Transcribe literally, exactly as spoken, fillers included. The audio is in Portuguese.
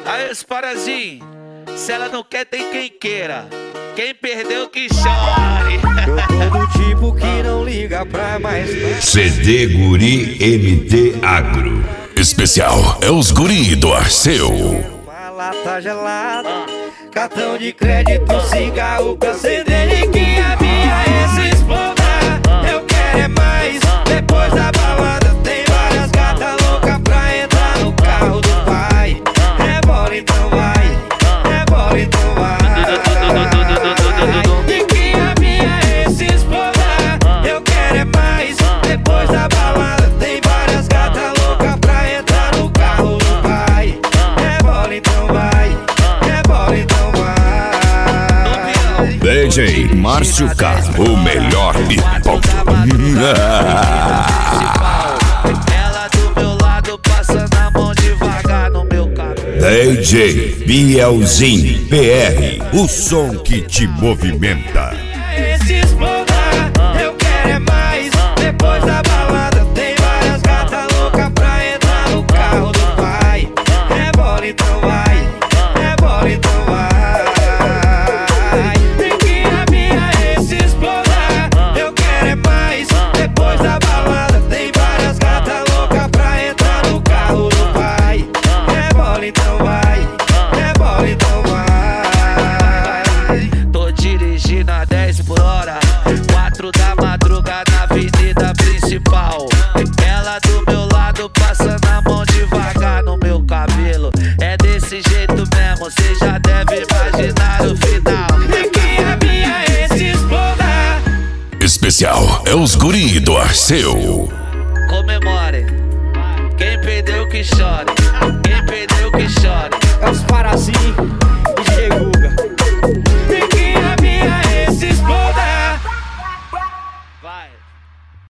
Aí, os parazinhos, se ela não quer, tem quem queira. Quem perdeu que chore. Eu tô do tipo que não liga pra mais nada. C D Guri M T Agro. Especial é os Guri do Arceu. Uma lata gelada, cartão de crédito, cigarro pra acender e que a minha esse exploda. Eu quero é mais, depois da balada tem várias gatas loucas pra entrar no carro do pai. Rebola então vai, rebola então vai. E que a minha esse exploda. Eu quero é mais, depois da balada tem várias gatas loucas pra entrar no carro do pai. Rebola então vai, rebola então vai. D J Márcio K, o melhor hip-hop. Ela do meu lado passando a mão devagar no meu cabelo. D J Bielzinho P R, o som que te movimenta. Esse exploda, eu quero é mais. Depois da balada tem várias gatas loucas pra entrar no carro do pai. Rebola então vai, rebola então vai. Tem que a minha esse exploda. Eu quero é mais. Depois da balada tem várias gatas loucas pra entrar no carro do pai. Rebola então vai, rebola então vai. Tô dirigindo a dez por hora, quatro da madrugada na avenida principal. Ela do meu lado passando a mão devagar no meu cabelo. É desse jeito mesmo, cê já deve imaginar o final. Tem que a minha esse exploda. Especial é os Guri do Arceu. Comemore, quem perdeu que chore.